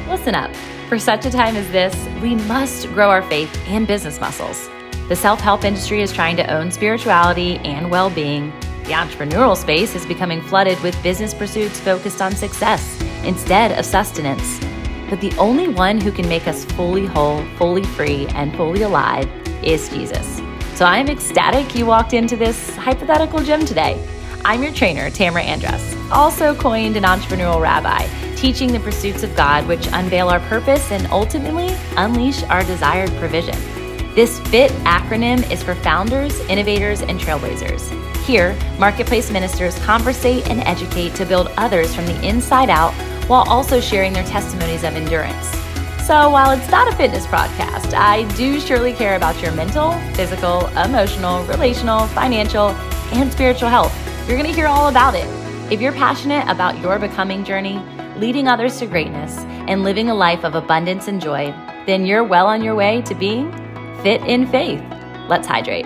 Listen up. For such a time as this, we must grow our faith and business muscles. The self-help industry is trying to own spirituality and well-being. The entrepreneurial space is becoming flooded with business pursuits focused on success instead of sustenance. But the only one who can make us fully whole, fully free, and fully alive is Jesus. So I'm ecstatic you walked into this hypothetical gym today. I'm your trainer, Tamara Andress, also coined an entrepreneurial rabbi, teaching the pursuits of God which unveil our purpose and ultimately unleash our desired provision. This FIT acronym is for founders, innovators, and trailblazers. Here, marketplace ministers conversate and educate to build others from the inside out while also sharing their testimonies of endurance. So while it's not a fitness podcast, I do surely care about your mental, physical, emotional, relational, financial, and spiritual health. You're going to hear all about it. If you're passionate about your becoming journey, leading others to greatness, and living a life of abundance and joy, then you're well on your way to being fit in faith. Let's hydrate.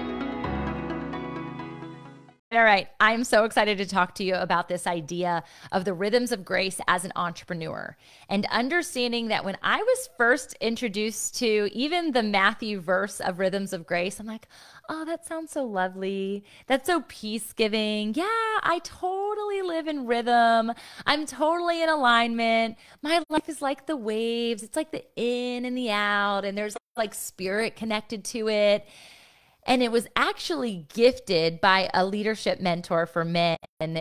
All right, I'm so excited to talk to you about this idea of the rhythms of grace as an entrepreneur and understanding that when I was first introduced to even the Matthew verse of rhythms of grace, I'm like, oh, that sounds so lovely. That's so peace-giving. Yeah, I totally live in rhythm. I'm totally in alignment. My life is like the waves. It's like the in and the out, and there's like spirit connected to it. And it was actually gifted by a leadership mentor for men,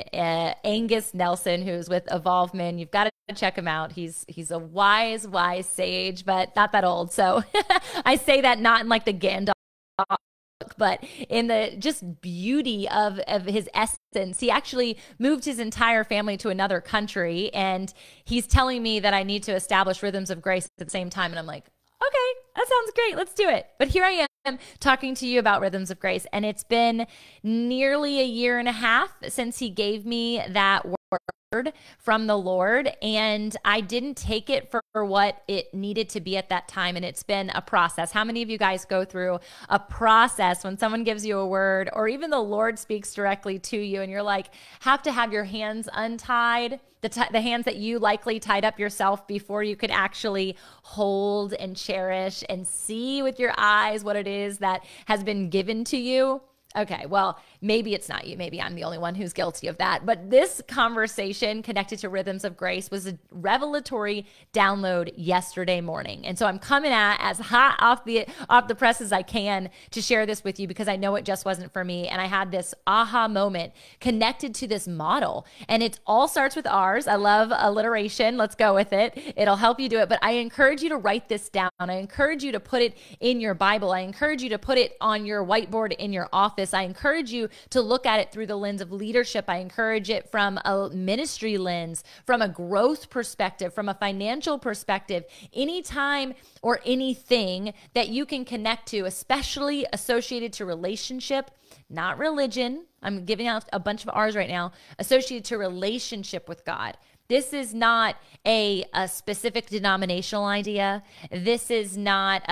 Angus Nelson, who's with Evolve Men. You've got to check him out. He's a wise sage, but not that old. So I say that not in like the Gandalf, but in the just beauty of his essence. He actually moved his entire family to another country, and he's telling me that I need to establish rhythms of grace at the same time. And I'm like, okay, that sounds great. Let's do it. But here I am talking to you about rhythms of grace. And it's been nearly a year and a half since he gave me that word from the Lord. And I didn't take it for what it needed to be at that time. And it's been a process. How many of you guys go through a process when someone gives you a word, or even the Lord speaks directly to you and you're like, have to have your hands untied? The hands that you likely tied up yourself before you could actually hold and cherish and see with your eyes what it is that has been given to you. Okay, well, maybe it's not you. Maybe I'm the only one who's guilty of that. But this conversation connected to rhythms of grace was a revelatory download yesterday morning. And so I'm coming at as hot off the press as I can to share this with you, because I know it just wasn't for me. And I had this aha moment connected to this model. And it all starts with R's. I love alliteration. Let's go with it. It'll help you do it. But I encourage you to write this down. I encourage you to put it in your Bible. I encourage you to put it on your whiteboard in your office. I encourage you to look at it through the lens of leadership. I encourage it from a ministry lens, from a growth perspective, from a financial perspective, anytime or anything that you can connect to, especially associated to relationship, not religion. I'm giving out a bunch of R's right now, associated to relationship with God. This is not a specific denominational idea. This is not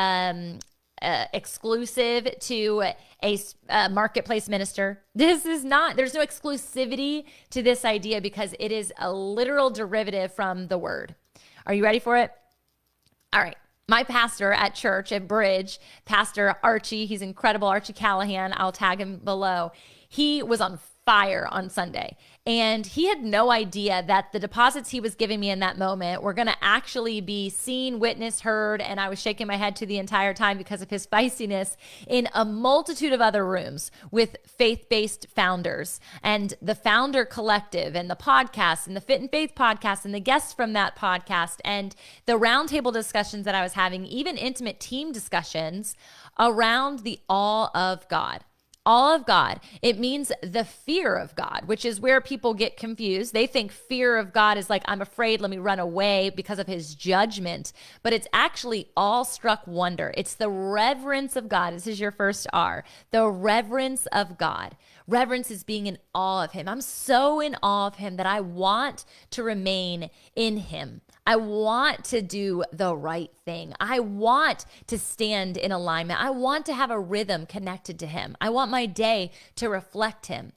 exclusive to a marketplace minister. This is not, there's no exclusivity to this idea because it is a literal derivative from the word. Are you ready for it? All right. My pastor at church at Bridge, Pastor Archie, he's incredible, Archie Callahan, I'll tag him below. He was on fire on Sunday. And he had no idea that the deposits he was giving me in that moment were going to actually be seen, witnessed, heard. And I was shaking my head to the entire time because of his feistiness in a multitude of other rooms with faith-based founders and the Founder Collective and the podcast and the Fit and Faith podcast and the guests from that podcast and the roundtable discussions that I was having, even intimate team discussions around the awe of God. All of God. It means the fear of God, which is where people get confused. They think fear of God is like, I'm afraid, let me run away because of his judgment. But it's actually awestruck wonder. It's the reverence of God. This is your first R. The reverence of God. Reverence is being in awe of him. I'm so in awe of him that I want to remain in him. I want to do the right thing. I want to stand in alignment. I want to have a rhythm connected to him. I want my day to reflect him.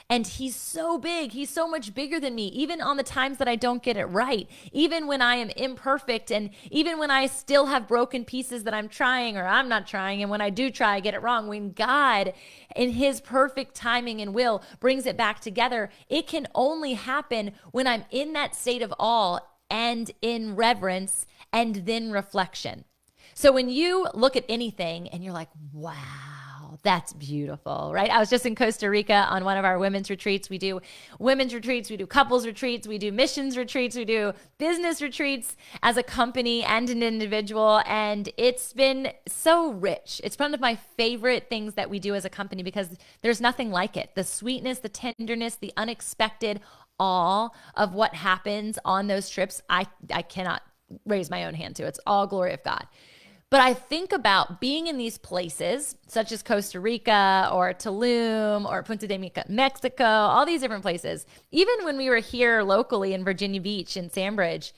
And he's so big. He's so much bigger than me, even on the times that I don't get it right, even when I am imperfect, and even when I still have broken pieces that I'm trying or I'm not trying. And when I do try, I get it wrong. When God, in his perfect timing and will, brings it back together, it can only happen when I'm in that state of awe and in reverence and then reflection. So when you look at anything and you're like, wow, that's beautiful, right? I was just in Costa Rica on one of our women's retreats. We do women's retreats, we do couples retreats, we do missions retreats, we do business retreats as a company and an individual. And it's been so rich. It's one of my favorite things that we do as a company because there's nothing like it. The sweetness, the tenderness, the unexpected awe of what happens on those trips, I cannot raise my own hand to. It's all glory of God. But I think about being in these places, such as Costa Rica or Tulum or Punta de Mica, Mexico, all these different places. Even when we were here locally in Virginia Beach and Sandbridge,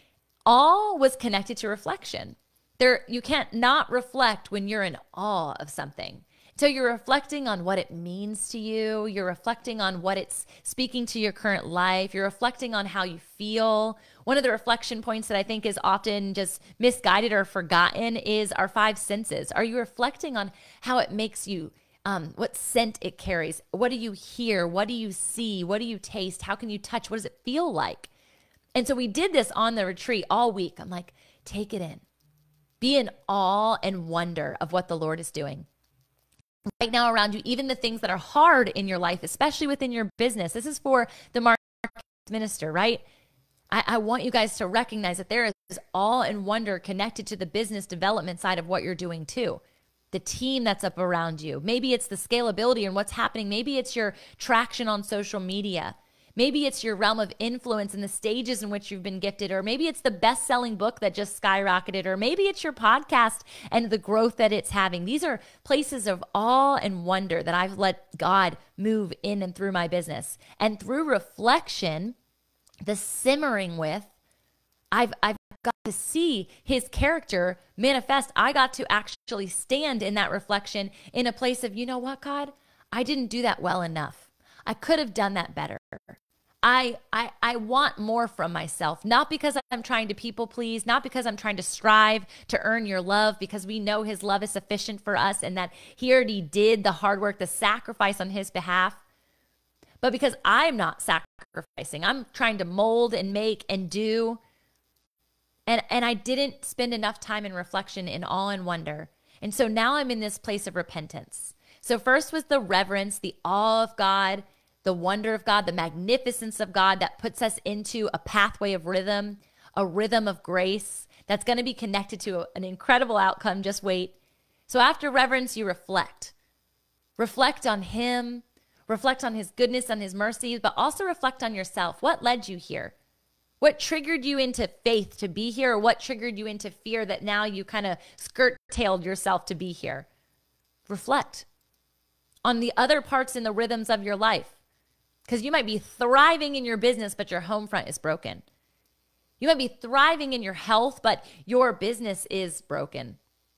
all was connected to reflection. You can't not reflect when you're in awe of something. So you're reflecting on what it means to you. You're reflecting on what it's speaking to your current life. You're reflecting on how you feel. One of the reflection points that I think is often just misguided or forgotten is our five senses. Are you reflecting on how it makes you, what scent it carries? What do you hear? What do you see? What do you taste? How can you touch? What does it feel like? And so we did this on the retreat all week. I'm like, take it in. Be in awe and wonder of what the Lord is doing right now around you, even the things that are hard in your life, especially within your business. This is for the market minister, right? I want you guys to recognize that there is awe and wonder connected to the business development side of what you're doing too. The team that's up around you. Maybe it's the scalability and what's happening. Maybe it's your traction on social media. Maybe it's your realm of influence and the stages in which you've been gifted, or maybe it's the best-selling book that just skyrocketed, or maybe it's your podcast and the growth that it's having. These are places of awe and wonder that I've let God move in and through my business. And through reflection, the simmering with, I've got to see his character manifest. I got to actually stand in that reflection in a place of, you know what, God? I didn't do that well enough. I could have done that better. I want more from myself, not because I'm trying to people please, not because I'm trying to strive to earn your love, because we know his love is sufficient for us and that he already did the hard work, the sacrifice on his behalf, but because I'm not sacrificing. I'm trying to mold and make and do. And I didn't spend enough time in reflection, in awe and wonder. And so now I'm in this place of repentance. So first was the reverence, the awe of God, the wonder of God, the magnificence of God that puts us into a pathway of rhythm, a rhythm of grace that's going to be connected to an incredible outcome. Just wait. So after reverence, you reflect. Reflect on him, reflect on his goodness, on his mercy, but also reflect on yourself. What led you here? What triggered you into faith to be here? Or what triggered you into fear that now you kind of skirt-tailed yourself to be here? Reflect on the other parts in the rhythms of your life. Because you might be thriving in your business, but your home front is broken. You might be thriving in your health, but your business is broken.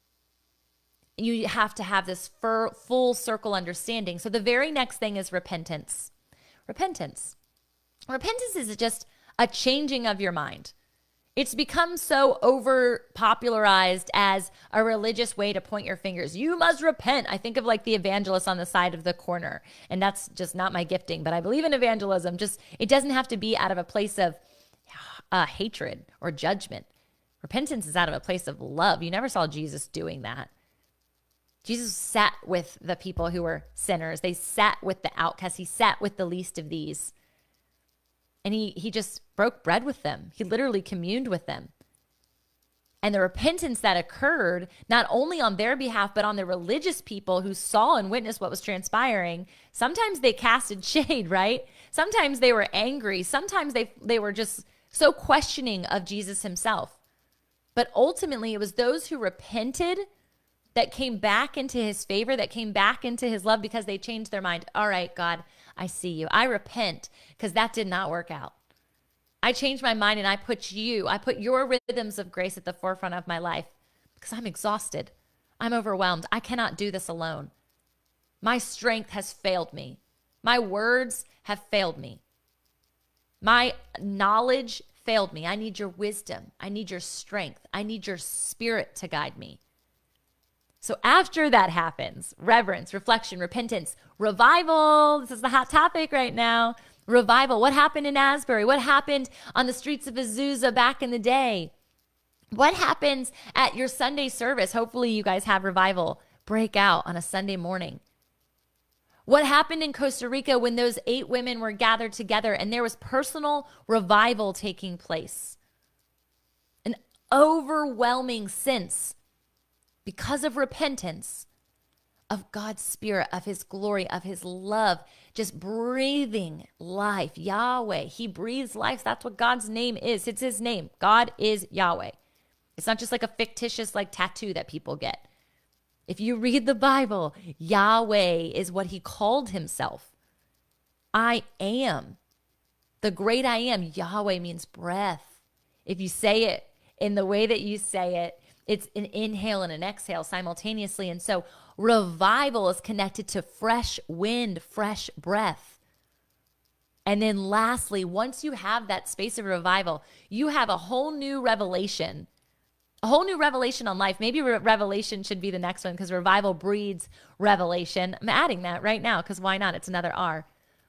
You have to have this full circle understanding. So the very next thing is repentance. Repentance. Repentance is just a changing of your mind. It's become so over popularized as a religious way to point your fingers. You must repent. I think of like the evangelist on the side of the corner, and that's just not my gifting, but I believe in evangelism. Just, it doesn't have to be out of a place of hatred or judgment. Repentance is out of a place of love. You never saw Jesus doing that. Jesus sat with the people who were sinners. They sat with the outcasts. He sat with the least of these. And he just broke bread with them. He literally communed with them. And the repentance that occurred, not only on their behalf, but on the religious people who saw and witnessed what was transpiring, sometimes they casted shade, right? Sometimes they were angry. Sometimes they were just so questioning of Jesus himself. But ultimately, it was those who repented that came back into his favor, that came back into his love because they changed their mind. All right, God, I see you. I repent because that did not work out. I changed my mind and I put your rhythms of grace at the forefront of my life because I'm exhausted. I'm overwhelmed. I cannot do this alone. My strength has failed me. My words have failed me. My knowledge failed me. I need your wisdom. I need your strength. I need your spirit to guide me. So after that happens, reverence, reflection, repentance, revival. This is the hot topic right now. Revival. What happened in Asbury? What happened on the streets of Azusa back in the day? What happens at your Sunday service? Hopefully you guys have revival break out on a Sunday morning. What happened in Costa Rica when those 8 women were gathered together and there was personal revival taking place? An overwhelming sense, because of repentance, of God's Spirit, of His glory, of His love, just breathing life. Yahweh, He breathes life. That's what God's name is. It's His name. God is Yahweh. It's not just like a fictitious tattoo that people get. If you read the Bible, Yahweh is what He called Himself. I am. The great I am. Yahweh means breath. If you say it in the way that you say it, it's an inhale and an exhale simultaneously. And so revival is connected to fresh wind, fresh breath. And then lastly, once you have that space of revival, you have a whole new revelation. A whole new revelation on life. Maybe revelation should be the next one because revival breeds revelation. I'm adding that right now because why not? It's another R.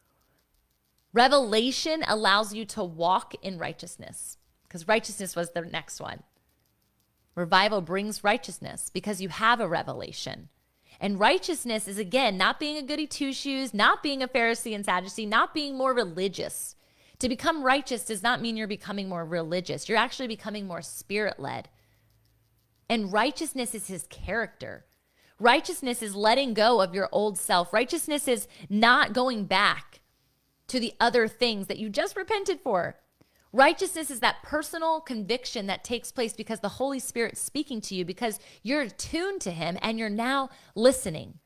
Revelation allows you to walk in righteousness because righteousness was the next one. Revival brings righteousness because you have a revelation. And righteousness is, again, not being a goody two-shoes, not being a Pharisee and Sadducee, not being more religious. To become righteous does not mean you're becoming more religious. You're actually becoming more spirit-led. And righteousness is His character. Righteousness is letting go of your old self. Righteousness is not going back to the other things that you just repented for. Righteousness is that personal conviction that takes place because the Holy Spirit's speaking to you, because you're attuned to Him and you're now listening.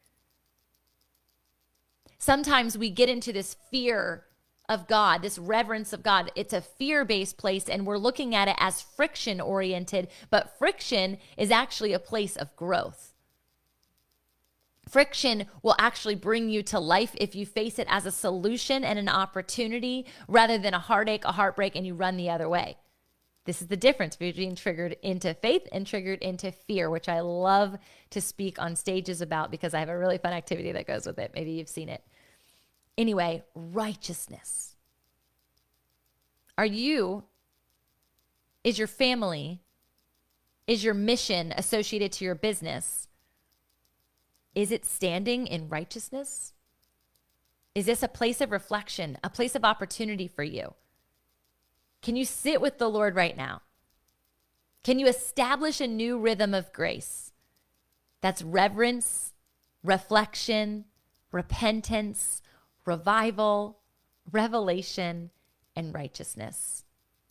Sometimes we get into this fear of God, this reverence of God. It's a fear-based place and we're looking at it as friction-oriented, but friction is actually a place of growth. Friction will actually bring you to life if you face it as a solution and an opportunity rather than a heartache, a heartbreak, and you run the other way. This is the difference between triggered into faith and triggered into fear, which I love to speak on stages about because I have a really fun activity that goes with it. Maybe you've seen it. Anyway, righteousness. Is your family, is your mission associated to your business? Is it standing in righteousness? Is this a place of reflection, a place of opportunity for you? Can you sit with the Lord right now? Can you establish a new rhythm of grace? That's reverence, reflection, repentance, revival, revelation, and righteousness.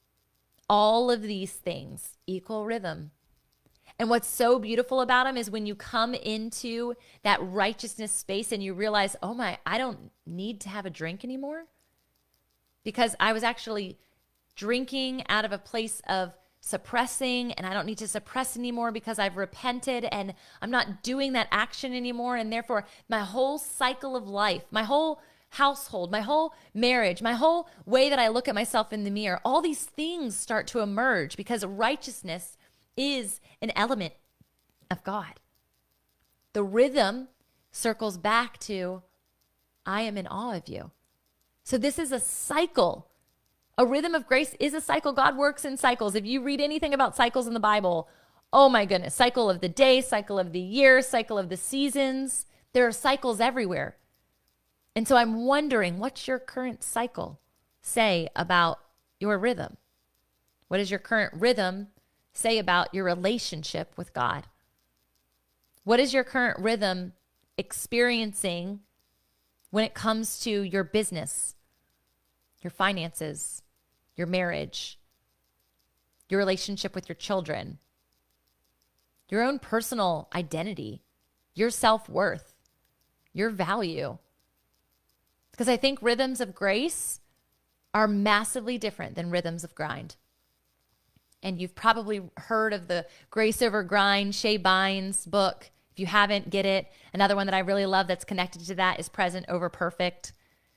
All of these things equal rhythm. And what's so beautiful about them is when you come into that righteousness space and you realize, oh my, I don't need to have a drink anymore because I was actually drinking out of a place of suppressing and I don't need to suppress anymore because I've repented and I'm not doing that action anymore. And therefore my whole cycle of life, my whole household, my whole marriage, my whole way that I look at myself in the mirror, all these things start to emerge because righteousness is an element of God. The rhythm circles back to, I am in awe of you. So this is a cycle. A rhythm of grace is a cycle. God works in cycles. If you read anything about cycles in the Bible, oh my goodness, cycle of the day, cycle of the year, cycle of the seasons. There are cycles everywhere. And so I'm wondering, what's your current cycle say about your rhythm? What does your current rhythm say about your relationship with God? What is your current rhythm experiencing when it comes to your business, your finances, your marriage, your relationship with your children, your own personal identity, your self-worth, your value? Because I think rhythms of grace are massively different than rhythms of grind. And you've probably heard of the Grace Over Grind, Shay Bynes' book. If you haven't, get it. Another one that I really love that's connected to that is Present Over Perfect.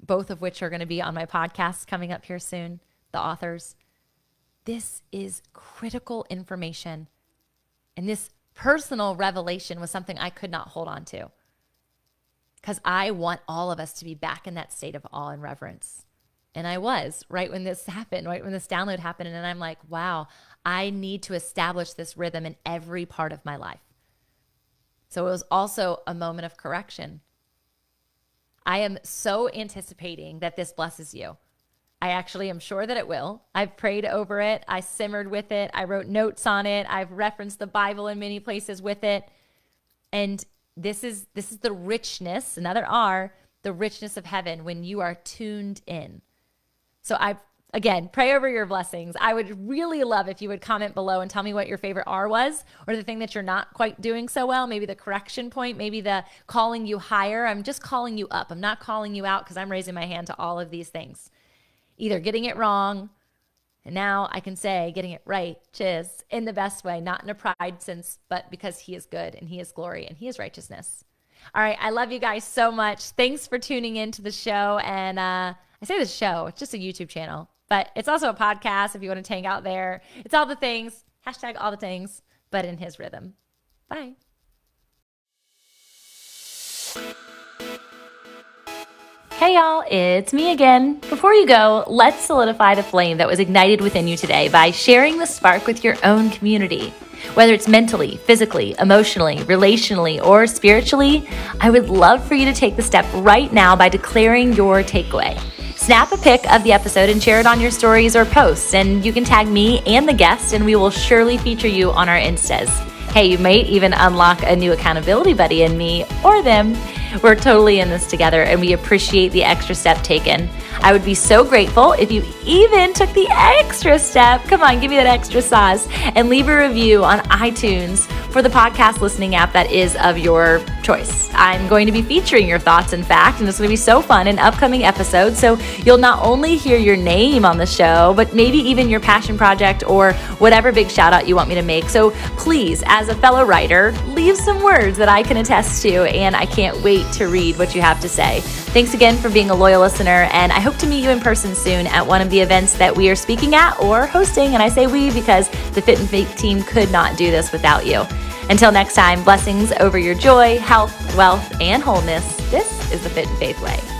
both of which are going to be on my podcast coming up here soon, the authors. This is critical information. And this personal revelation was something I could not hold on to, because I want all of us to be back in that state of awe and reverence. And I was right when this happened, right when this download happened. And I'm like, wow, I need to establish this rhythm in every part of my life. So it was also a moment of correction. I am so anticipating that this blesses you. I actually am sure that it will. I've prayed over it. I simmered with it. I wrote notes on it. I've referenced the Bible in many places with it. And this is the richness, another R, the richness of heaven when you are tuned in. So again, pray over your blessings. I would really love if you would comment below and tell me what your favorite R was, or the thing that you're not quite doing so well, maybe the correction point, maybe the calling you higher. I'm just calling you up. I'm not calling you out, because I'm raising my hand to all of these things. Either getting it wrong, and now I can say getting it right, chiz, in the best way, not in a pride sense, but because he is good and he is glory and he is righteousness. All right, I love you guys so much. Thanks for tuning in to the show. And I say the show, it's just a YouTube channel, but it's also a podcast if you want to hang out there. It's all the things, hashtag all the things, but in his rhythm. Bye. Hey y'all, it's me again. Before you go, let's solidify the flame that was ignited within you today by sharing the spark with your own community. Whether it's mentally, physically, emotionally, relationally, or spiritually, I would love for you to take the step right now by declaring your takeaway. Snap a pic of the episode and share it on your stories or posts, and you can tag me and the guest, and we will surely feature you on our Instas. Hey, you might even unlock a new accountability buddy in me or them. We're totally in this together, and we appreciate the extra step taken. I would be so grateful if you even took the extra step, come on, give me that extra sauce, and leave a review on iTunes for the podcast listening app that is of your choice. I'm going to be featuring your thoughts, in fact, and it's going to be so fun in upcoming episodes. So you'll not only hear your name on the show, but maybe even your passion project or whatever big shout out you want me to make. So please, as a fellow writer, leave some words that I can attest to, and I can't wait to read what you have to say. Thanks again for being a loyal listener, and I hope to meet you in person soon at one of the events that we are speaking at or hosting. And I say we because the Fit and Faith team could not do this without you. Until next time, blessings over your joy, health, wealth, and wholeness. This is the Fit and Faith way.